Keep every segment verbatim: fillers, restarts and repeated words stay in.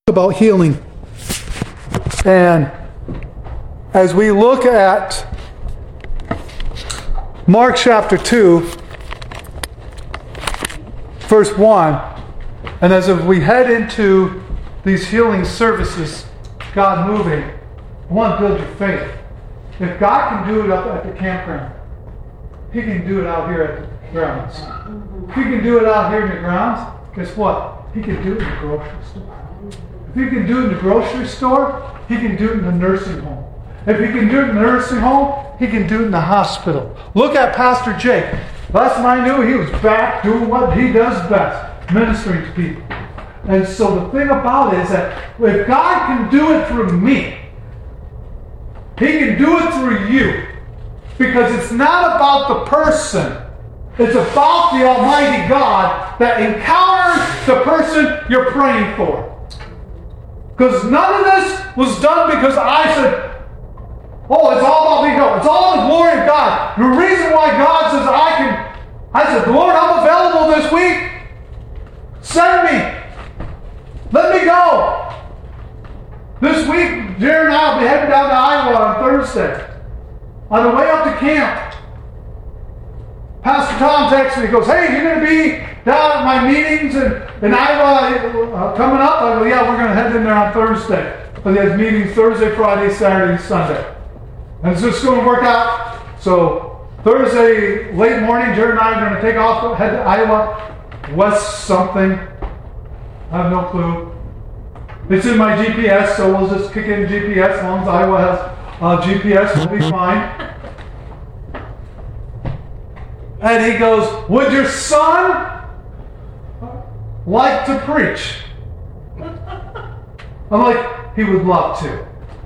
about healing. And as we look at Mark chapter two, verse one, and as we head into these healing services, God moving, I want to build your faith. If God can do it up at the campground, He can do it out here at the grounds. If He can do it out here in the grounds, guess what? He can do it in the grocery store. If He can do it in the grocery store, He can do it in the nursing home. If He can do it in the nursing home, He can do it in the hospital. Look at Pastor Jake. Last time I knew, he was back doing what he does best, ministering to people. And so the thing about it is that if God can do it through me, He can do it through you. Because it's not about the person. It's about the Almighty God that encounters the person you're praying for. Because none of this was done because I said, oh, it's all about me. No, it's all the glory of God. The reason why God says I can, I said, Lord, I'm available this week. Send me. Let me go. This week, Jared and I will be heading down to Iowa on Thursday. On the way up to camp, Pastor Tom texts me. He goes, hey, you're going to be down at my meetings in, in Iowa uh, coming up? I go, yeah, we're going to head in there on Thursday. But he has meetings Thursday, Friday, Saturday, Sunday. And it's just going to work out. So Thursday, late morning, Jared and I are going to take off, head to Iowa, west something. I have no clue. It's in my G P S, so we'll just kick in G P S. As long as Iowa has uh, G P S, we'll be fine. And he goes, would your son like to preach? I'm like, he would love to.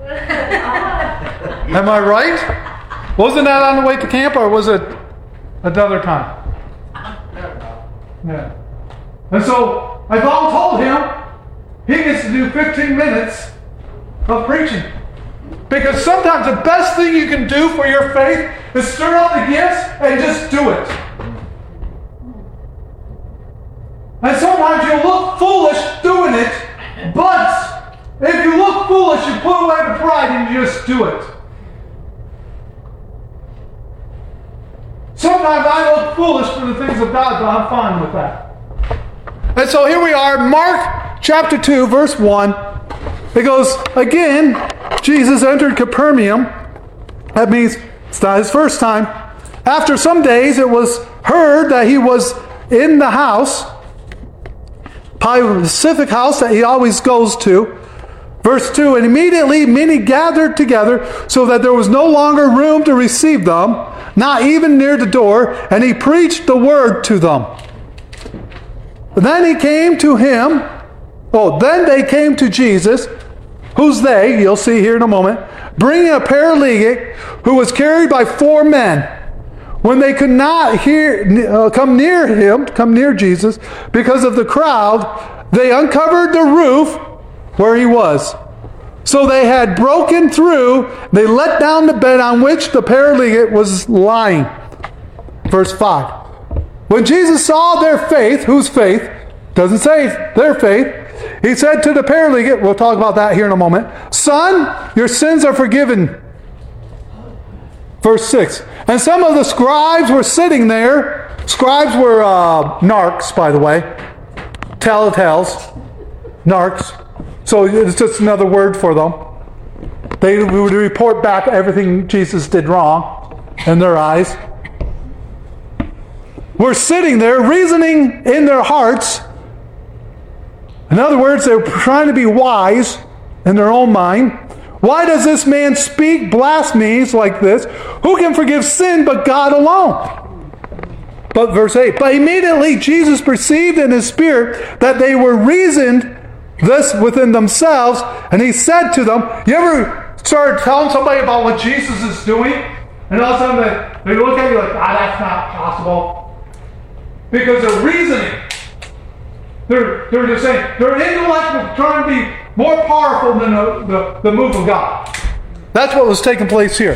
Am I right? Wasn't that on the way to camp, or was it another time? Yeah. And so I've all told him he gets to do fifteen minutes of preaching. Because sometimes the best thing you can do for your faith is stir up the gifts and just do it. And sometimes you'll look foolish doing it, but if you look foolish, you put away the pride and you just do it. Sometimes I look foolish for the things of God, but I'm fine with that. And so here we are, Mark chapter two, verse one. It goes, again, Jesus entered Capernaum. That means it's not his first time. After some days, it was heard that he was in the house, probably the specific house that he always goes to. Verse two, and immediately many gathered together so that there was no longer room to receive them, not even near the door, and he preached the word to them. Then he came to him, oh, then they came to Jesus. Who's they? You'll see here in a moment. Bringing a paralytic who was carried by four men. When they could not hear, uh, come near him, come near Jesus, because of the crowd, they uncovered the roof where he was. So they had broken through, they let down the bed on which the paralytic was lying. Verse five. When Jesus saw their faith, whose faith? Doesn't say their faith. He said to the paralytic, we'll talk about that here in a moment, son, your sins are forgiven. Verse six. And some of the scribes were sitting there. Scribes were uh, narcs, by the way. Telltales. Narcs. So it's just another word for them. They would report back everything Jesus did wrong in their eyes. Were sitting there reasoning in their hearts. In other words, they were trying to be wise in their own mind. Why does this man speak blasphemies like this? Who can forgive sin but God alone? But verse eight, but immediately Jesus perceived in his spirit that they were reasoned this within themselves, and he said to them, you ever start telling somebody about what Jesus is doing, and all of a sudden they, they look at you like, ah, that's not possible. Because they're reasoning. They're, they're just saying, their intellect was trying to be more powerful than the, the, the move of God. That's what was taking place here.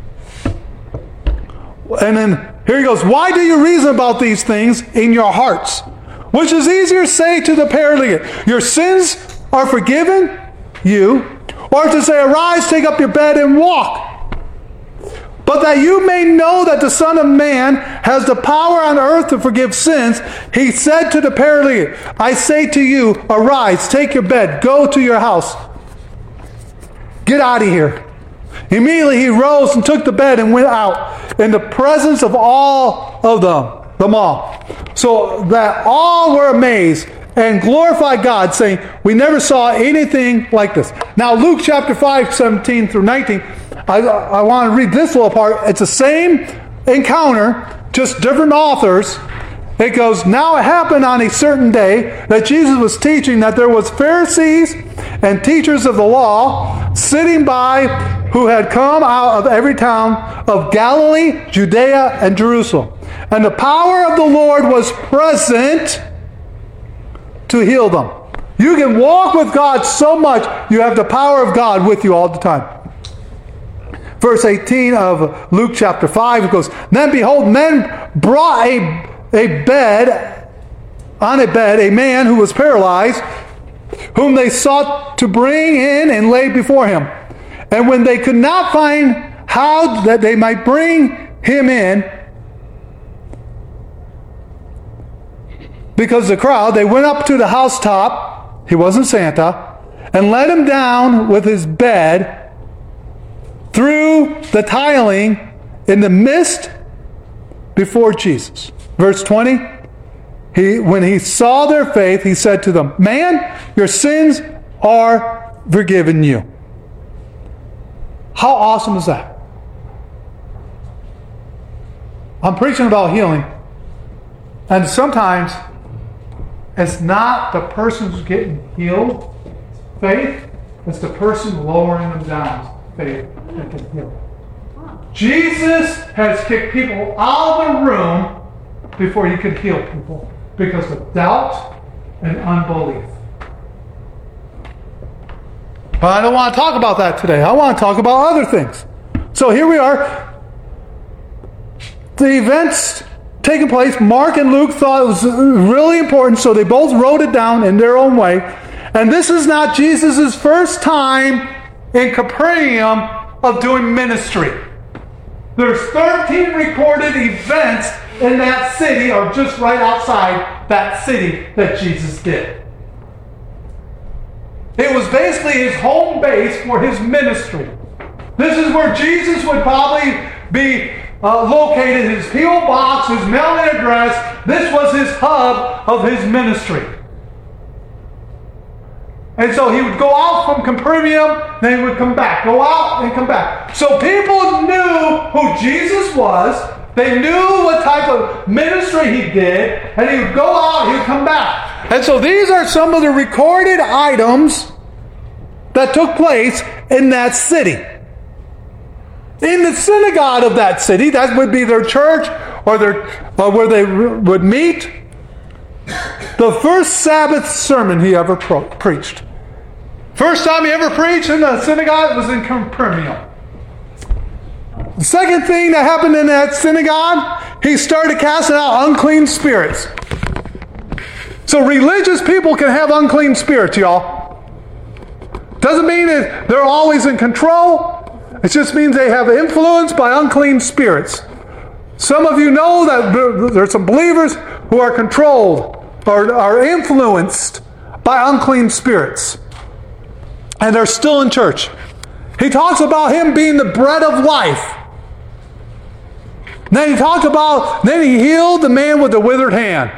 And then here he goes, why do you reason about these things in your hearts? Which is easier to say to the paralytic, your sins are forgiven you, or to say, arise, take up your bed and walk. But that you may know that the Son of Man has the power on earth to forgive sins, he said to the paralytic, I say to you, arise, take your bed, go to your house. Get out of here. Immediately he rose and took the bed and went out in the presence of all of them, them all. So that all were amazed and glorified God, saying, we never saw anything like this. Now Luke chapter five, seventeen through nineteen, I, I want to read this little part. It's the same encounter, just different authors. It goes, now it happened on a certain day that Jesus was teaching that there was Pharisees and teachers of the law sitting by who had come out of every town of Galilee, Judea, and Jerusalem. And the power of the Lord was present to heal them. You can walk with God so much, you have the power of God with you all the time. Verse eighteen of Luke chapter five, it goes, then behold, men brought a, a bed, on a bed, a man who was paralyzed, whom they sought to bring in and lay before him. And when they could not find how that they might bring him in, because of the crowd, they went up to the housetop, he wasn't Santa, and let him down with his bed through the tiling in the midst before Jesus. Verse twenty, he, when he saw their faith, he said to them, man, your sins are forgiven you. How awesome is that? I'm preaching about healing, and sometimes it's not the person who's getting healed, faith, it's the person lowering them down, faith, that can heal. Jesus has kicked people out of the room before he could heal people because of doubt and unbelief. But I don't want to talk about that today. I want to talk about other things. So here we are. The events taking place, Mark and Luke thought it was really important, so they both wrote it down in their own way. And this is not Jesus' first time in Capernaum of doing ministry. There's thirteen recorded events in that city, or just right outside that city, that Jesus did. It was basically his home base for his ministry. This is where Jesus would probably be uh, located, his P O box, his mailing address. This was his hub of his ministry. And so he would go out from Capernaum, then he would come back. Go out and come back. So people knew who Jesus was. They knew what type of ministry he did. And he would go out, he would come back. And so these are some of the recorded items that took place in that city. In the synagogue of that city, that would be their church, or their or where they would meet. The first Sabbath sermon he ever pro- preached. First time he ever preached in the synagogue was in Capernaum. The second thing that happened in that synagogue, he started casting out unclean spirits. So religious people can have unclean spirits, y'all. Doesn't mean that they're always in control. It just means they have influence by unclean spirits. Some of you know that there's some believers who are controlled or are influenced by unclean spirits. And they're still in church. He talks about him being the bread of life. Then he talked about, then he healed the man with the withered hand.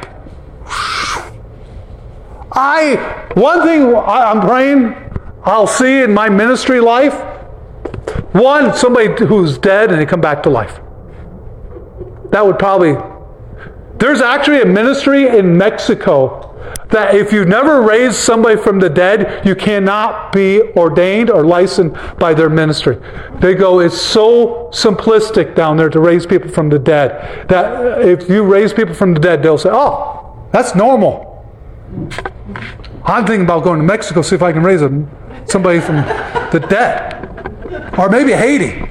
I, one thing I'm praying I'll see in my ministry life, one, somebody who's dead and they come back to life. That would probably, there's actually a ministry in Mexico that if you've never raised somebody from the dead, you cannot be ordained or licensed by their ministry. They go, it's so simplistic down there to raise people from the dead, that if you raise people from the dead, they'll say, oh, that's normal. I'm thinking about going to Mexico, see if I can raise a, somebody from the dead. Or maybe Haiti.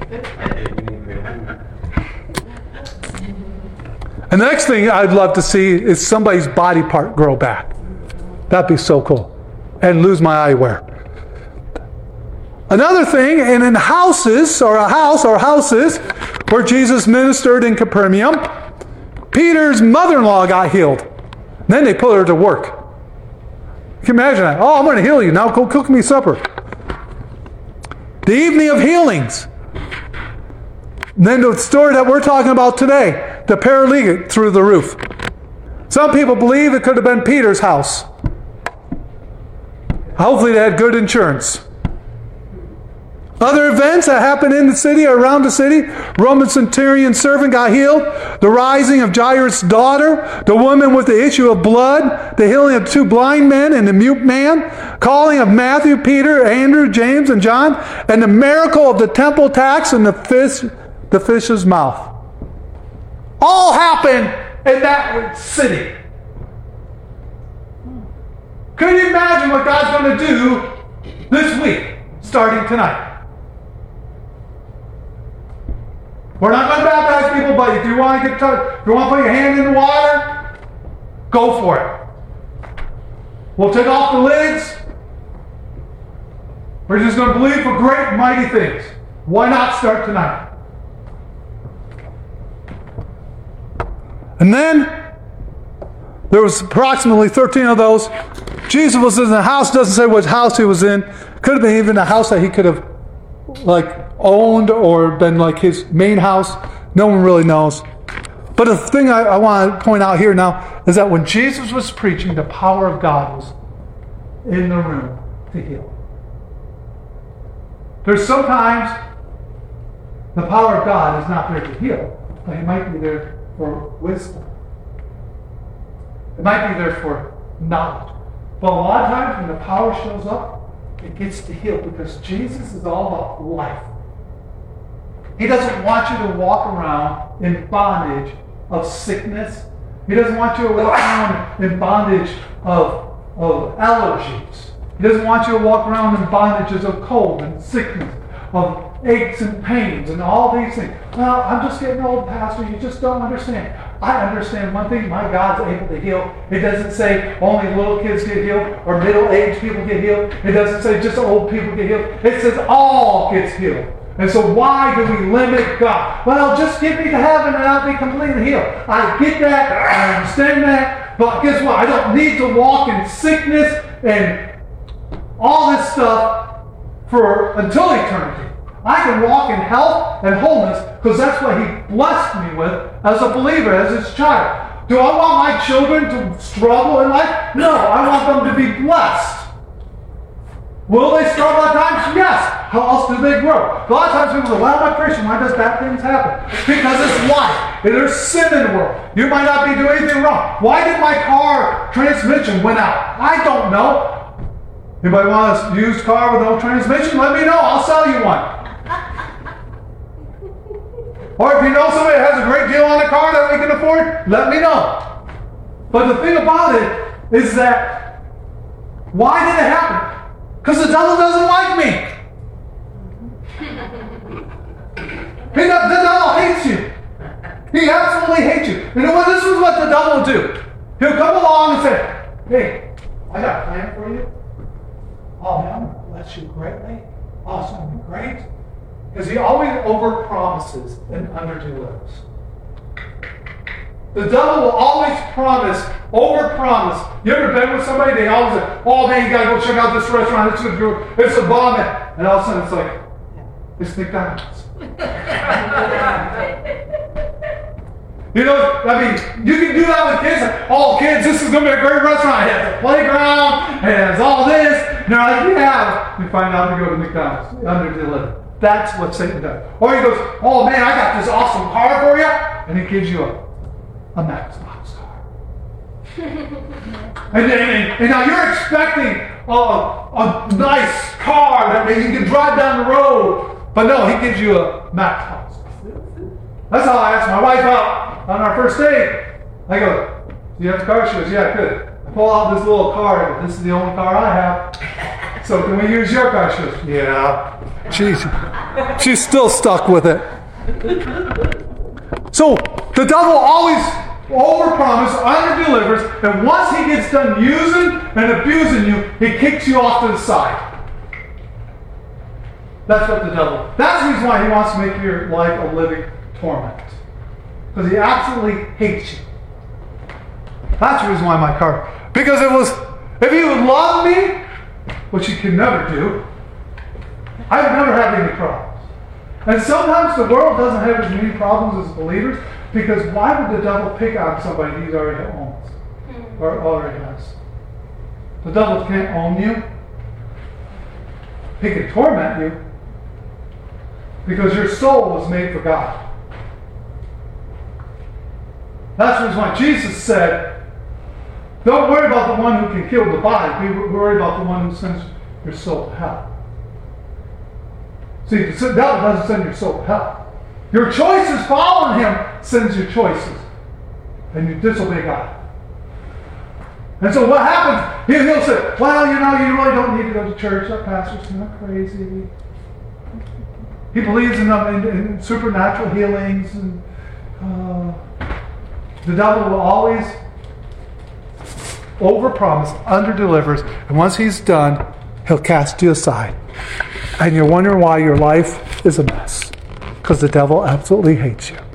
And the next thing I'd love to see is somebody's body part grow back. That'd be so cool. and lose my eyewear. Another thing, and in houses, or a house, or houses, where Jesus ministered in Capernaum, Peter's mother-in-law got healed. Then they put her to work. You can imagine that. Oh, I'm going to heal you. Now go cook me supper. The evening of healings. And then the story that we're talking about today, the paralytic through the roof. Some people believe it could have been Peter's house. Hopefully they had good insurance. Other events that happened in the city or around the city, Roman centurion servant got healed, the rising of Jairus' daughter, the woman with the issue of blood, the healing of two blind men and the mute man, calling of Matthew, Peter, Andrew, James, and John, and the miracle of the temple tax and the fish, the fish's mouth. All happened in that city. Can you imagine what God's going to do this week, starting tonight? We're not going to baptize people, but if you want to get touched, if you want to put your hand in the water, go for it. We'll take off the lids. We're just going to believe for great, mighty things. Why not start tonight? And then there was approximately thirteen of those. Jesus was in the house. Doesn't say what house he was in. Could have been even a house that he could have like owned or been like his main house. No one really knows. But the thing I, I want to point out here now is that when Jesus was preaching, the power of God was in the room to heal. There's sometimes the power of God is not there to heal, but it might be there for wisdom. It might be there for knowledge. But a lot of times when the power shows up, it gets to heal because Jesus is all about life. He doesn't want you to walk around in bondage of sickness. He doesn't want you to walk around in bondage of, of allergies. He doesn't want you to walk around in bondages of cold and sickness, of aches and pains and all these things. Well, I'm just getting old, Pastor. You just don't understand. I understand one thing. My God's able to heal. It doesn't say only little kids get healed or middle-aged people get healed. It doesn't say just old people get healed. It says all gets healed. And so why do we limit God? Well, just get me to heaven and I'll be completely healed. I get that. I understand that. But guess what? I don't need to walk in sickness and all this stuff for until eternity. I can walk in health and wholeness because that's what He blessed me with as a believer, as His child. Do I want my children to struggle in life? No, I want them to be blessed. Will they struggle at times? Yes. How else do they grow? A lot of times people say, well, I'm a Christian. Why does bad things happen? Because it's life. There's sin in the world. You might not be doing anything wrong. Why did my car transmission went out? I don't know. Anybody want a used car with no transmission? Let me know. I'll sell you one. Or if you know somebody that has a great deal on a car that we can afford, let me know. But the thing about it is that, why did it happen? Because the devil doesn't like me. He, the devil hates you. He absolutely hates you. You know what? This is what the devil will do. He'll come along and say, hey, I got a plan for you. Oh, man, I'm going to bless you greatly. Oh, it's going to be great. Because he always over-promises and under-delivers. The devil will always promise, over-promise. You ever been with somebody, they always say, oh man, you got to go check out this restaurant, it's, a, it's a bomb. And all of a sudden it's like, it's McDonald's. You know, I mean, you can do that with kids. Like, oh, kids, this is going to be a great restaurant. It has a playground, it has all this. And they're like, yeah. You find out to go to McDonald's, under-deliver. That's what Satan does. Or he goes, oh man, I got this awesome car for you. And he gives you a, a Matchbox car. and, and, and now you're expecting a, a nice car that maybe you can drive down the road. But no, he gives you a Matchbox. That's how I asked my wife out on our first date. I go, do you have a car? She goes, yeah, good. I pull out this little car. I go, this is the only car I have. So can we use your car? She goes, yeah. She's, she's still stuck with it. So the devil always overpromises, underdelivers, and once he gets done using and abusing you, he kicks you off to the side. That's what the devil. That's the reason why he wants to make your life a living torment. Because he absolutely hates you. That's the reason why my car. Because it was, if he would love me, which he can never do, I would never have any problems. And sometimes the world doesn't have as many problems as believers, because why would the devil pick on somebody he's already owns? Or already has? The devil can't own you. He can torment you. Because your soul was made for God. That's the reason why Jesus said, don't worry about the one who can kill the body. Be worried about the one who sends your soul to hell. See, the devil doesn't send your soul to hell. Your choices following him sends your choices. And you disobey God. And so what happens? He'll, he'll say, well, you know, you really don't need to go to church. That pastor's not crazy. He believes in, in, in supernatural healings. And uh, the devil will always overpromise, underdelivers, and once he's done, he'll cast you aside. And you're wondering why your life is a mess. Because the devil absolutely hates you.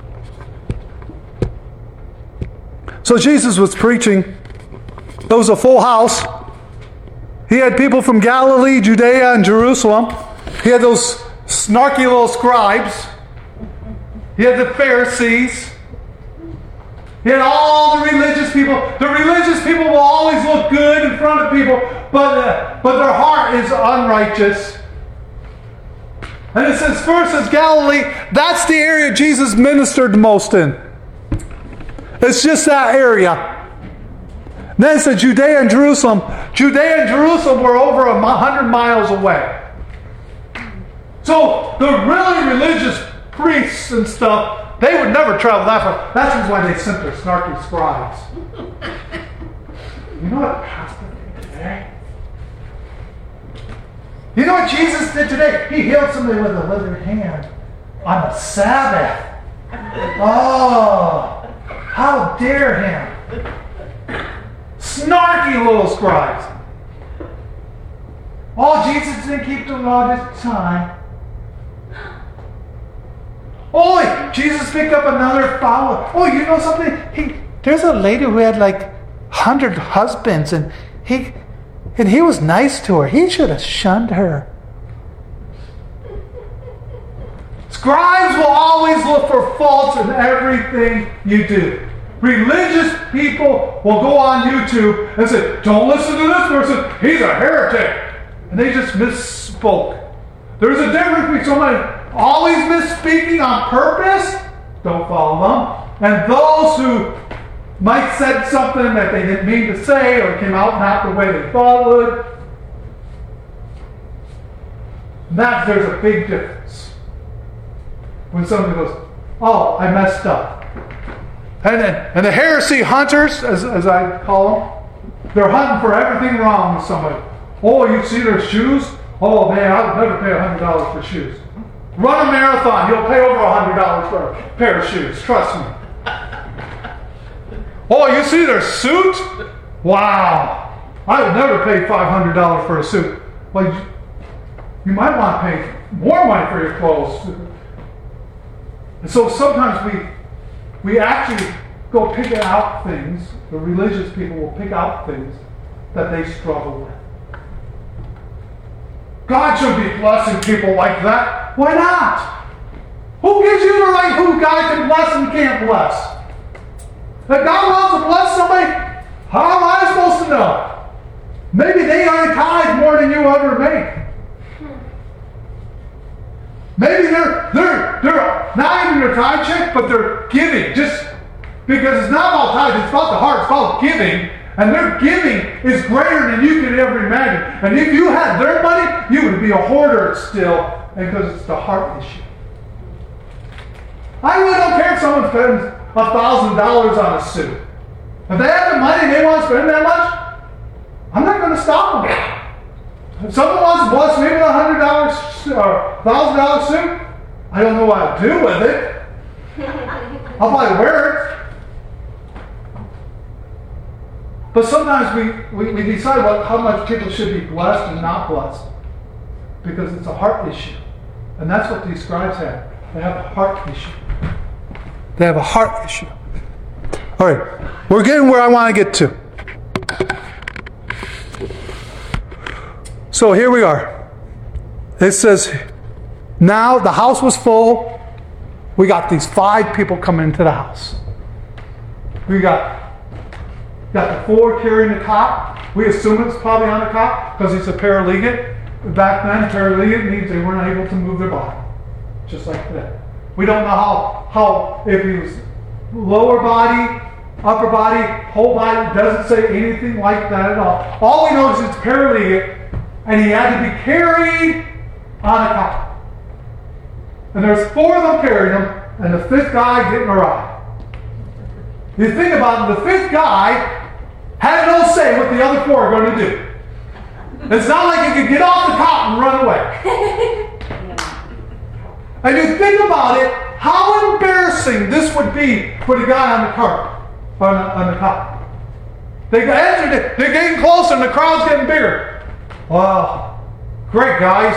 So Jesus was preaching. There was a full house. He had people from Galilee, Judea, and Jerusalem. He had those snarky little scribes. He had the Pharisees. He had all the religious people. The religious people will always look good in front of people, but, uh, but their heart is unrighteous. And it says, first is Galilee. That's the area Jesus ministered the most in. It's just that area. Then it said Judea and Jerusalem. Judea and Jerusalem were over a hundred miles away. So the really religious priests and stuff, they would never travel that far. That's why they sent their snarky scribes. You know what Pastor did today? You know what Jesus did today? He healed somebody with a withered hand on the Sabbath. Oh, how dare him. Snarky little scribes. Oh, Jesus didn't keep the law this time. Oh, Jesus picked up another follower. Oh, you know something? He, there's a lady who had like hundred husbands, and he and he was nice to her. He should have shunned her. Scribes will always look for faults in everything you do. Religious people will go on YouTube and say, don't listen to this person, he's a heretic. And they just misspoke. There's a difference between somebody always misspeaking on purpose, don't follow them, and those who might said something that they didn't mean to say or came out not the way they thought it would. That there's a big difference. When somebody goes, oh, I messed up. And, and the heresy hunters, as, as I call them, they're hunting for everything wrong with somebody. Oh, you see their shoes? Oh man, I would never pay one hundred dollars for shoes. Run a marathon, you'll pay over one hundred dollars for a pair of shoes. Trust me. Oh, you see their suit? Wow. I would never pay five hundred dollars for a suit. Well, you, you might want to pay more money for your clothes. And so sometimes we we actually go pick out things, the religious people will pick out things that they struggle with. God should be blessing people like that. Why not? Who gives you the right who God can bless and can't bless? If God wants to bless somebody, how am I supposed to know? Maybe they already tithe more than you ever make. Maybe they're they're they're not even their tithe check, but they're giving. Just because it's not about tithe, it's about the heart, it's about giving. And their giving is greater than you could ever imagine. And if you had their money, you would be a hoarder still, because it's the heart issue. I really don't care if someone spends a thousand dollars on a suit. If they have the money and they want to spend that much, I'm not going to stop them. If someone wants to bless me with a hundred dollars or thousand dollar suit, I don't know what I'll do with it. I'll probably wear it. But sometimes we, we, we decide what, how much people should be blessed and not blessed. Because it's a heart issue. And that's what these scribes have. They have a heart issue. They have a heart issue. All right. We're getting where I want to get to. So here we are. It says, now the house was full. We got these five people coming into the house. We got, got the four carrying the cot. We assume it's probably on the cot because he's a paralytic. Back then, paralytic means they weren't able to move their body. Just like today. We don't know how, how if he was lower body, upper body, whole body. It doesn't say anything like that at all. All we know is it's paralytic. And he had to be carried on a cot. And there's four of them carrying him, and the fifth guy didn't arrive. You think about it, the fifth guy had no say what the other four are going to do. It's not like he could get off the cot and run away. And you think about it, how embarrassing this would be for the guy on the cart, on the, on the cot. They entered it, they're getting closer, and the crowd's getting bigger. Wow, great guys.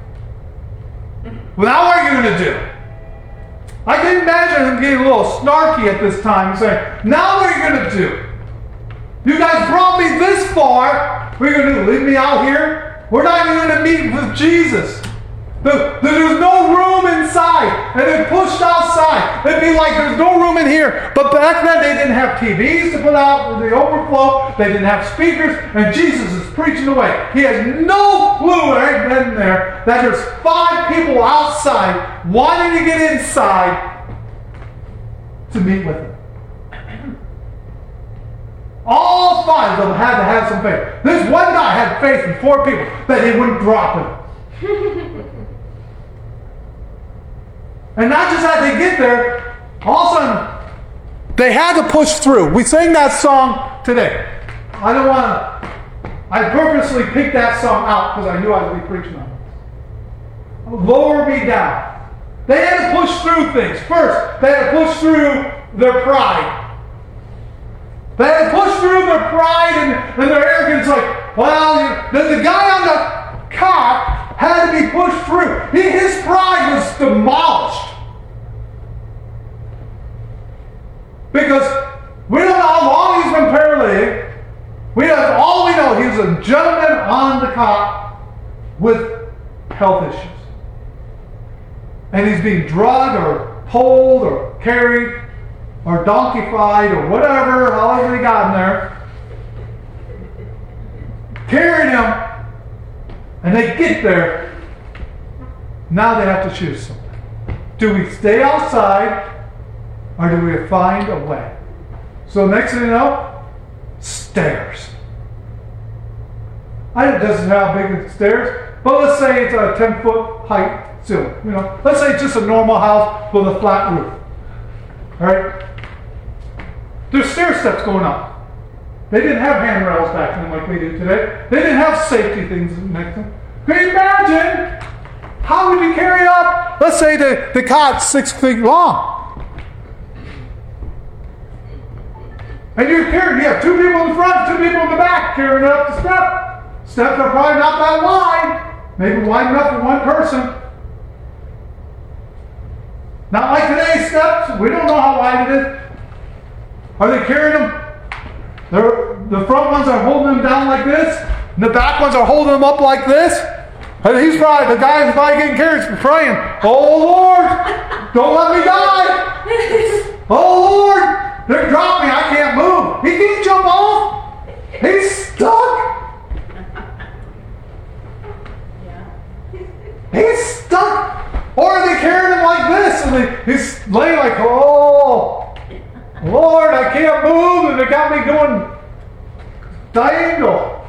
Well, now what are you going to do? I can imagine him getting a little snarky at this time and saying, now what are you going to do? You guys brought me this far. What are you going to do? Leave me out here? We're not even going to meet with Jesus. The, the, there's no room inside. And they're pushed outside. It'd be like there's no room in here. But back then they didn't have T Vs to put out the overflow. They didn't have speakers. And Jesus is preaching away. He has no clue right then and there that there's five people outside wanting to get inside to meet with him. All five of them had to have some faith. This one guy had faith in four people that he wouldn't drop him. And not just that they get there, all of a sudden, they had to push through. We sang that song today. I don't want to, I purposely picked that song out because I knew I would be preaching on it. Lower me down. They had to push through things. First, they had to push through their pride. They had to push through their pride and, and their arrogance. Like, well, you, the, the guy on the cot had to be pushed through. He, his pride was demolished. Because we don't know how long he's been paralytic. We have, all we know, he was a gentleman on the cot with health issues. And he's being drugged or pulled or carried or donkeyfied or whatever, however he got in there. Carried him. And they get there. Now they have to choose something. Do we stay outside or do we find a way? So next thing you know, stairs. I know it doesn't have how big the stairs, but let's say it's a ten foot height ceiling. You know, let's say it's just a normal house with a flat roof. All right? There's stair steps going up. They didn't have handrails back then like we do today. They didn't have safety things next to them. Can you imagine? How would you carry up? Let's say the, the cot's six feet long. And you're carrying, you have two people in the front, two people in the back carrying up the step. Steps are probably not that wide. Maybe wide enough for one person. Not like today's steps. We don't know how wide it is. Are they carrying them? They're, the front ones are holding them down like this, and the back ones are holding them up like this. And he's probably, the guy is probably getting carried, praying, oh Lord, don't let me die. Oh Lord, they're dropping me, I can't move. He can't jump off. He's stuck. He's stuck. Or are they carrying him like this, and they, he's laying like, oh Lord, I can't move, and they got me going diagonal.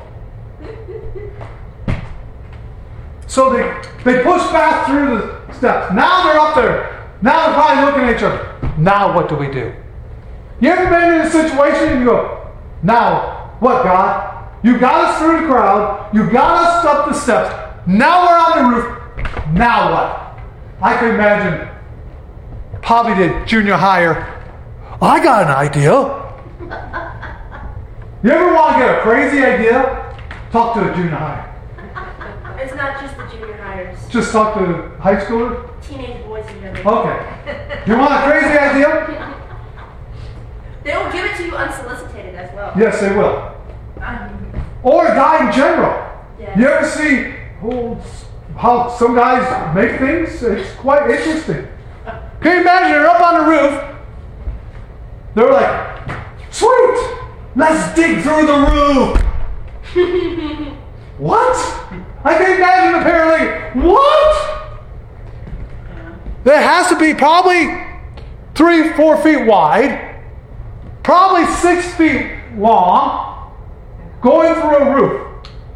So they, they push fast through the steps. Now they're up there. Now they're probably looking at each other. Now what do we do? You ever been in a situation and you go, now what, God? You got us through the crowd. You got us up the steps. Now we're on the roof. Now what? I can imagine probably the junior higher. I got an idea. You ever want to get a crazy idea? Talk to a junior high. It's not just the junior hires. Just talk to a high schooler? Teenage boys and young. Okay. You want a crazy idea? They will give it to you unsolicited as well. Yes, they will. Um, Or a guy in general. Yeah. You ever see oh, how some guys make things? It's quite interesting. Can you imagine they're up on the roof? They're like, sweet, let's dig through the roof. What? I can imagine the parent like, what? Yeah. It has to be probably three, four feet wide, probably six feet long, going through a roof.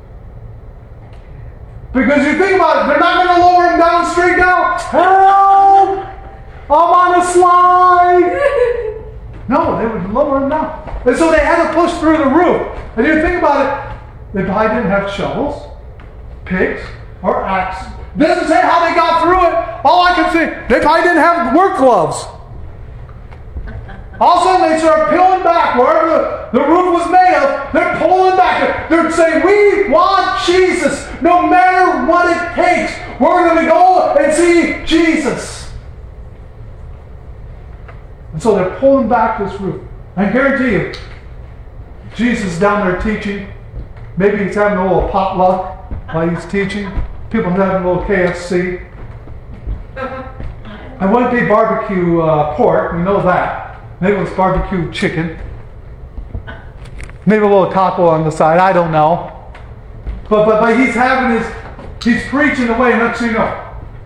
Because you think about it, they're not going to lower him down straight down. Help! I'm on a slide. No, they would lower him down. And so they had to push through the roof. And you think about it, they probably didn't have shovels, picks, or axes. It doesn't say how they got through it. All I can say, they probably didn't have work gloves. All of a sudden they start peeling back wherever the, the roof was made of. They're pulling back. They're saying, we want Jesus. No matter what it takes, we're going to go and see Jesus. And so they're pulling back this roof. I guarantee you, Jesus is down there teaching. Maybe he's having a little potluck while he's teaching. People having a little K F C. I wouldn't be barbecue uh, pork, we know that. Maybe it was barbecue chicken. Maybe a little taco on the side, I don't know. But but but he's having his, he's preaching away, and next thing you know.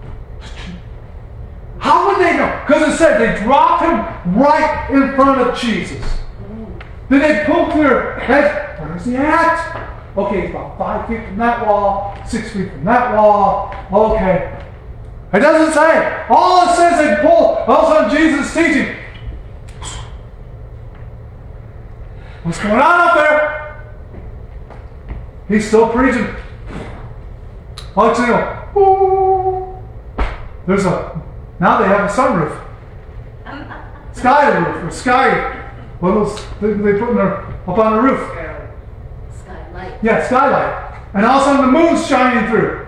How would they know? Because it said they dropped him right in front of Jesus. Then they poked their head, where's he at? Okay, he's about five feet from that wall, six feet from that wall. Okay. It doesn't say. All it says they pull, all of a sudden Jesus is teaching. What's going on up there? He's still preaching. All you know, ooh. There's a, now they have a sunroof. Sky roof, or sky, what those they, they put in their, up on the roof. Skylight. Yeah, skylight. And all of a sudden the moon's shining through.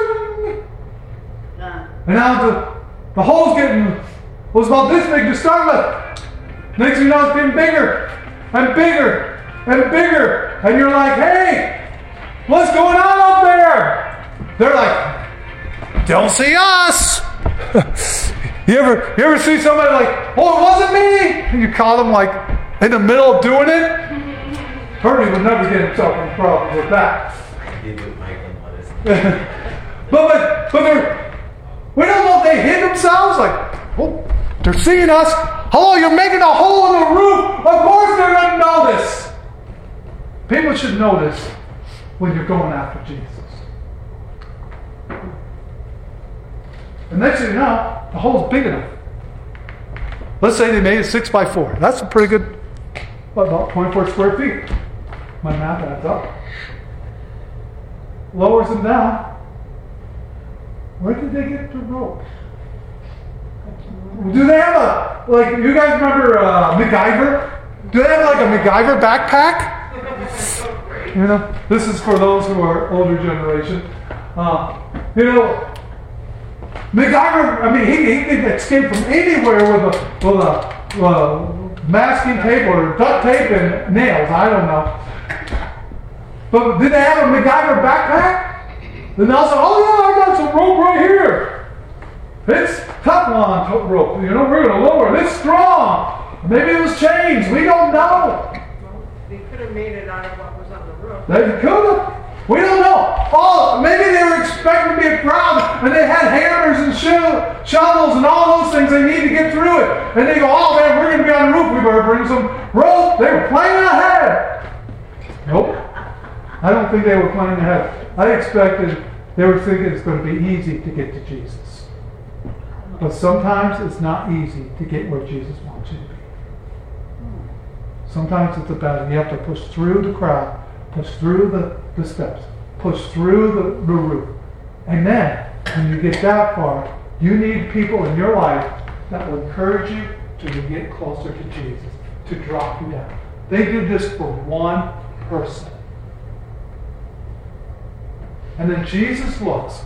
Uh. And now the, the hole's getting, was about this big to start with. Next thing you know, it's getting bigger. And bigger, and bigger, and you're like, hey, what's going on up there? They're like, don't see us. you ever you ever see somebody like, oh, it wasn't me? And you caught them like in the middle of doing it? Purdy would never get himself in trouble with that. but but, but they're, we don't know if they hid themselves, like, oh, they're seeing us. Hello, you're making a hole in the roof. Of course they're going to notice. People should notice when you're going after Jesus. The next thing you know, the hole's big enough. Let's say they made it six by four. That's a pretty good, what, about twenty-four square feet. My math adds up. Lowers them down. Where did they get the rope? Do they have a, like, you guys remember uh, MacGyver? Do they have like a MacGyver backpack? You know, this is for those who are older generation. Uh, you know, MacGyver, I mean, he, he could escape from anywhere with a, with a uh, masking tape or duct tape and nails, I don't know. But did they have a MacGyver backpack? Then they'll say, oh yeah, I got some rope right here. It's Teflon rope. You know, we're going to lower it. It's strong. Maybe it was chains. We don't know. Well, they could have made it out of what was on the roof. They could have. We don't know. Oh, maybe they were expecting to be a crowd, and they had hammers and sho- shovels and all those things they need to get through it. And they go, oh man, we're going to be on the roof. We better bring some rope. They were planning ahead. Nope. I don't think they were planning ahead. I expected they were thinking it's going to be easy to get to Jesus. But sometimes it's not easy to get where Jesus wants you to be. Sometimes it's a battle. You have to push through the crowd, push through the, the steps, push through the, the roof. And then, when you get that far, you need people in your life that will encourage you to get closer to Jesus, to drop you down. They do this for one person. And then Jesus looks.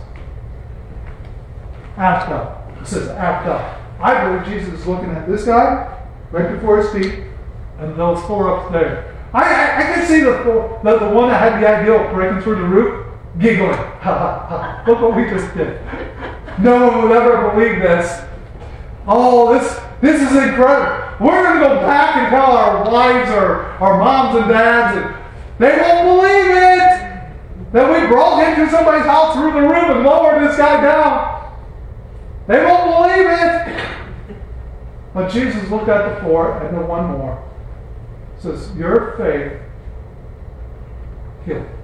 Act up. It says act up. I believe Jesus is looking at this guy right before his feet and those four up there. I, I, I can see the, four, the the one that had the idea of breaking through the roof giggling. Ha ha ha. Look what we just did. No one would ever believe this. Oh, this this is incredible. We're going to go back and tell our wives or our moms and dads, and they won't believe it that we broke into somebody's house through the roof and lowered this guy down. They won't believe it. But Jesus looked at the four and then one more. Says, your faith healed.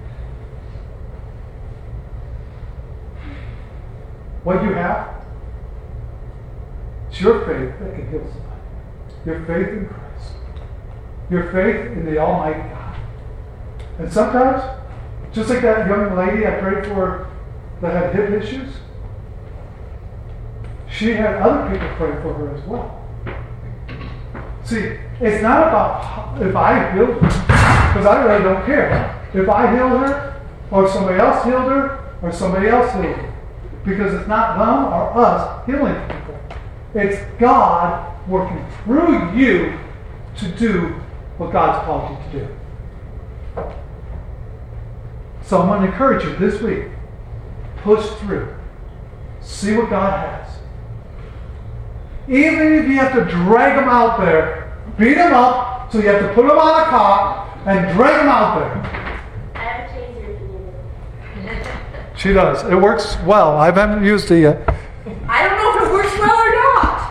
What you have, it's your faith that can heal somebody. Your faith in Christ. Your faith in the Almighty God. And sometimes, just like that young lady I prayed for that had hip issues, she had other people pray for her as well. See, it's not about if I healed her, because I really don't care. If I healed her, or somebody else healed her, or somebody else healed her. Because it's not them or us healing people. It's God working through you to do what God's called you to do. So I'm going to encourage you this week, push through. See what God has. Even if you have to drag them out there, beat them up, so you have to put them on a cot and drag them out there. I have a taser if you need it. She does. It works well. I haven't used it yet. I don't know if it works well or not.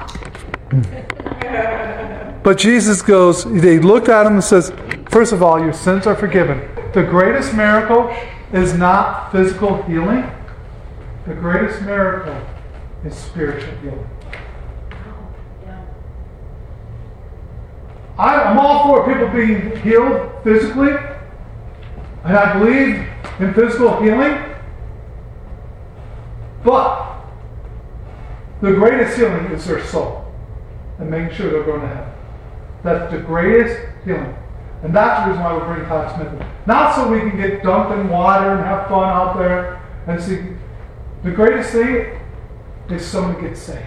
But Jesus goes, they looked at him and says, first of all, your sins are forgiven. The greatest miracle is not physical healing. The greatest miracle is spiritual healing. I, I'm all for people being healed physically. And I believe in physical healing. But the greatest healing is their soul. And making sure they're going to heaven. That's the greatest healing. And that's the reason why we bring Todd Smith in. Not so we can get dunked in water and have fun out there and see. The greatest thing is someone gets saved.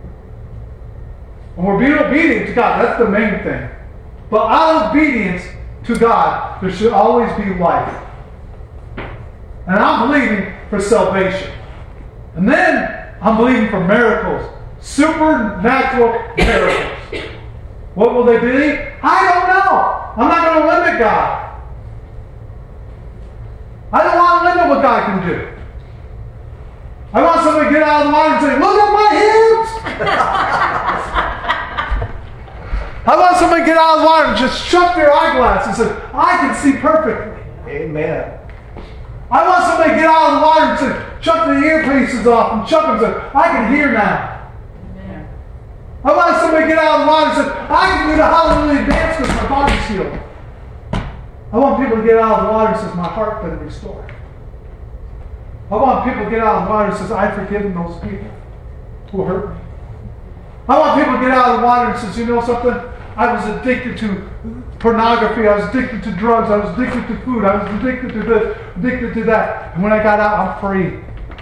And we're being obedient to God. That's the main thing. But out of obedience to God, there should always be life. And I'm believing for salvation. And then I'm believing for miracles. Supernatural miracles. What will they be? I don't know. I'm not going to limit God. I don't want to limit what God can do. I want somebody to get out of the water and say, look at my hips. I want somebody to get out of the water and just shut their eyeglasses and say, I can see perfectly. Amen. I want somebody to get out of the water and say, shut the earpieces off and shut them and say, I can hear now. I want somebody to get out of the water and say, I can do the hallelujah dance because my body's healed. I want people to get out of the water and say, my heart's been restored. I want people to get out of the water and say, I've forgiven those people who hurt me. I want people to get out of the water and say, you know something? I was addicted to pornography. I was addicted to drugs. I was addicted to food. I was addicted to this, addicted to that. And when I got out, I'm free.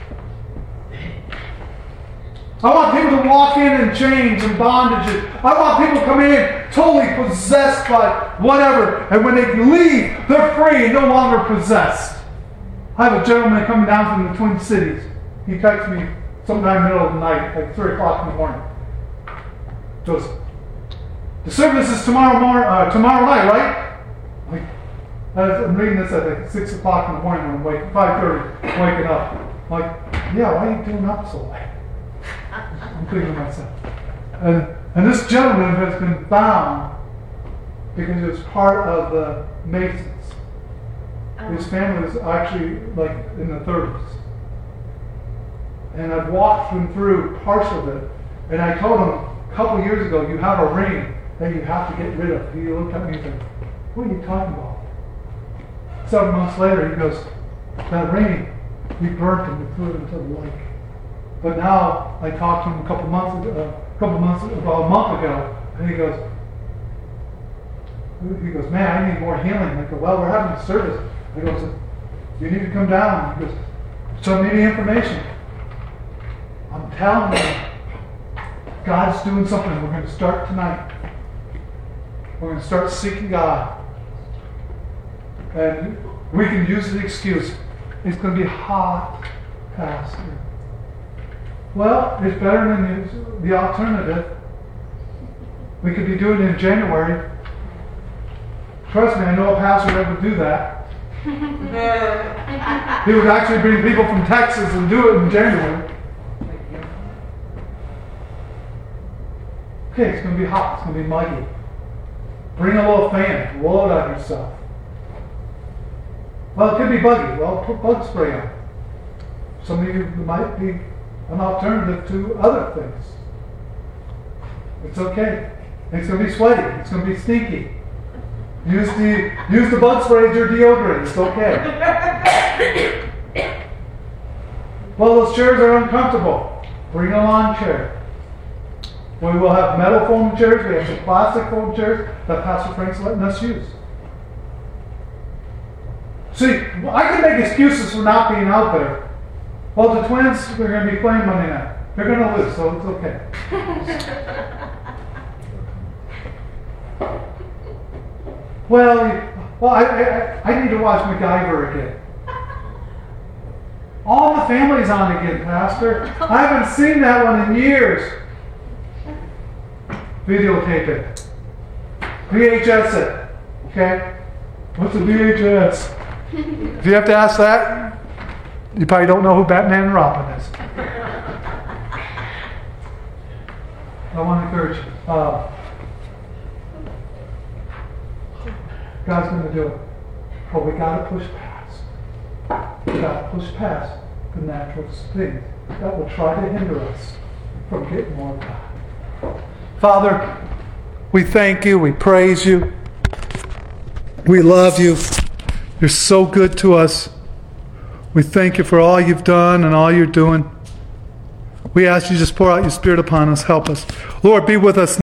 I want people to walk in in chains and bondages. I want people to come in totally possessed by whatever. And when they leave, they're free and no longer possessed. I have a gentleman coming down from the Twin Cities. He texts me sometime in the middle of the night, like three o'clock in the morning. Goes, the service is tomorrow morning, uh, tomorrow night, right? Like, I'm reading this at like six o'clock in the morning when I'm waking, five thirty, waking up. I'm like, yeah, why are you doing up so late? I'm thinking to myself. And, and this gentleman has been found because he was part of the Masons. His family was actually like in the thirties. And I've walked him through parts of it. And I told him a couple years ago, you have a ring that you have to get rid of. He looked at me and said, what are you talking about? Seven months later, he goes, that ring, we burnt and we threw it into the lake. But now I talked to him a couple months ago, a couple months about a month ago, and he goes, He goes, man, I need more healing. I go, well, we're having a service. I go, so you need to come down. He goes, so me the information. I'm telling you, God's doing something. We're going to start tonight. We're going to start seeking God. And we can use the excuse, it's going to be hot, Pastor. Well, it's better than the, the alternative. We could be doing it in January. Trust me, I know a pastor that would do that. He would actually bring people from Texas and do it in January. Okay, it's going to be hot. It's going to be muggy. Bring a little fan. Blow it on yourself. Well, it could be buggy. Well, put bug spray on. Some of you might be an alternative to other things. It's okay. It's going to be sweaty. It's going to be stinky. Use the use the bug spray as your deodorant. It's okay. Well, those chairs are uncomfortable. Bring a lawn chair. We will have metal foam chairs. We have some plastic foam chairs that Pastor Frank's letting us use. See, I can make excuses for not being out there. Well, the Twins are going to be playing Monday night. They're going to lose, so it's okay. well, well, I, I, I need to watch MacGyver again. All the family's on again, Pastor. I haven't seen that one in years. Videotape it. V H S it. Okay? What's a V H S? If you have to ask that, you probably don't know who Batman and Robin is. I want to encourage you. Uh, God's going to do it. But we got to push past. We got to push past the natural things that will try to hinder us from getting more of God. Father, we thank you. We praise you. We love you. You're so good to us. We thank you for all you've done and all you're doing. We ask you to just pour out your Spirit upon us. Help us. Lord, be with us